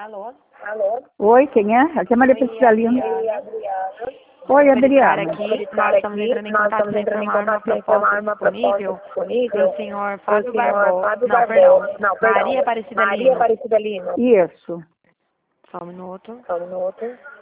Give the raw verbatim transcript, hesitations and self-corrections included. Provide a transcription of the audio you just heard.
Alô? Alô? Oi, quem é? Aqui é Maria Priscilina. Oi, Adriana. Aqui, nós estamos entrando em contato para informar uma proposta disponível para o senhor Fábio Barbosa. Não, perdão. Não, perdão. Maria Aparecida Maria Lima. Aparecida Lima. Isso. Só um minuto. Só um minuto.